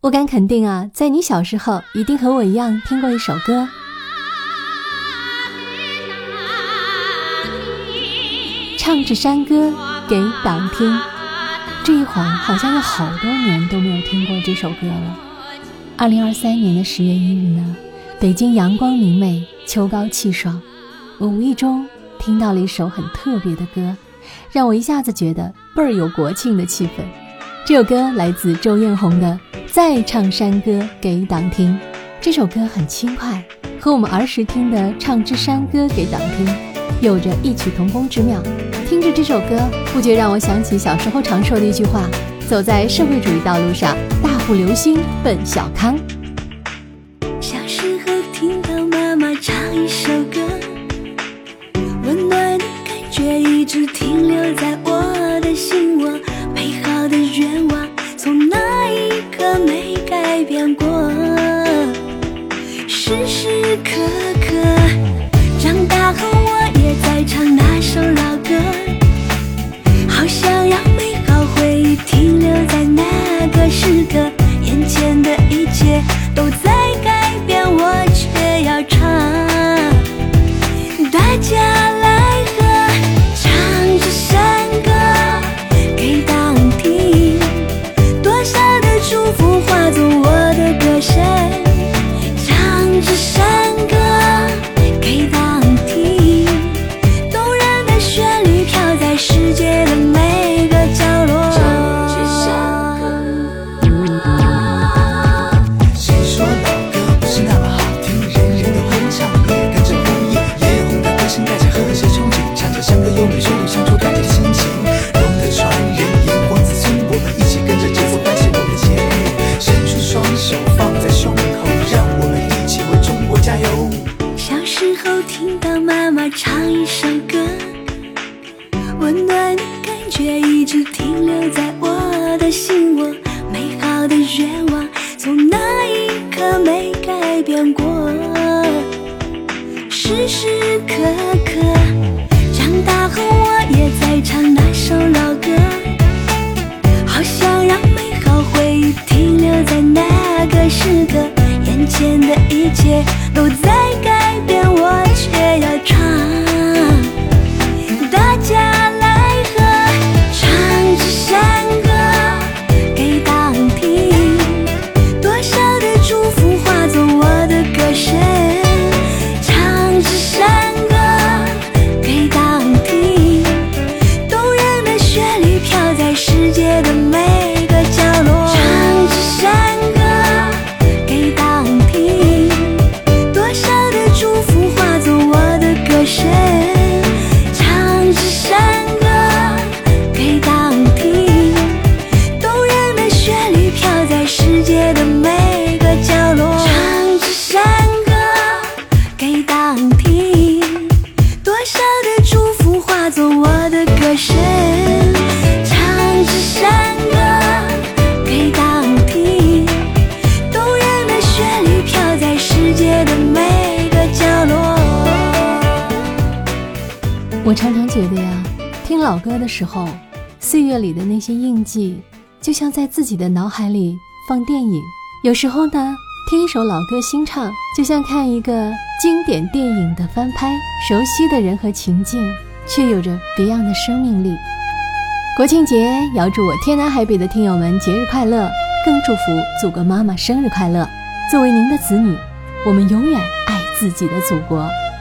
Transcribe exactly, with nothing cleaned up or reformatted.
我敢肯定啊，在你小时候一定和我一样听过一首歌，唱着山歌给党听。这一晃好像有好多年都没有听过这首歌了。二零二三年的十月一日呢，北京阳光明媚，秋高气爽，我无意中听到了一首很特别的歌，让我一下子觉得倍儿有国庆的气氛。这首歌来自周艳红的《再唱山歌给党听》，这首歌很轻快，和我们儿时听的《唱支山歌给党听》有着异曲同工之妙。听着这首歌，不觉让我想起小时候常说的一句话：走在社会主义道路上，大步流星奔小康。 小时候听到妈妈唱一首歌，温暖的感觉一直停留在我的心窝，美好的愿望从那一刻没改变过，时时刻刻长大后我也在唱那首老歌，好想让美好回忆停留在那个时刻，眼前的一切都在改变，我却要唱。大家来和唱着山歌给党听，多少的祝福化作我的歌声，唱着山歌给党听，动人的旋律飘在世界的每个角落。 谁说老歌不是那么好听，人人都哼唱，也跟着回忆，也红的歌声带着和谐憧憬，唱着山歌优美旋律唱出感觉的心情，龙的传人炎黄子孙，我们一起跟着节奏伴随我们的节日，伸出双手放在胸口，让我们一起为中国加油。 小时候听到妈妈唱一首歌，温暖的感觉一直停留在我的心窝，美好的愿望从那一刻没改变过，时时刻刻长大后我也在唱那首老歌，好想让美好回忆停留在那个时刻，眼前的一切都在改变，我却要唱。大家来和唱着山歌给党听，多少的祝福化作我的歌声，唱着山歌给党听，动人的旋律飘在世界的每个角落。唱着山歌给党听，多少的祝福化作我的歌声，唱着山歌给党听，动人的旋律飘在世界的每个角落。唱着山歌给党听，多少的祝福化作我的歌声，唱着山歌给党听，动人的旋律飘在世界的每个角落。 我常常觉得呀，听老歌的时候，岁月里的那些印记就像在自己的脑海里放电影，有时候呢，听一首老歌新唱，就像看一个经典电影的翻拍，熟悉的人和情境却有着别样的生命力。国庆节遥祝我天南海北的听友们节日快乐，更祝福祖国妈妈生日快乐。作为您的子女，我们永远爱自己的祖国。